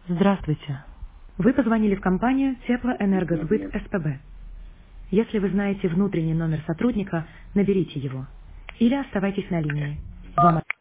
Здравствуйте. Вы позвонили в компанию Теплоэнергосбыт СПБ. Если вы знаете внутренний номер сотрудника, наберите его. Или оставайтесь на линии. Вам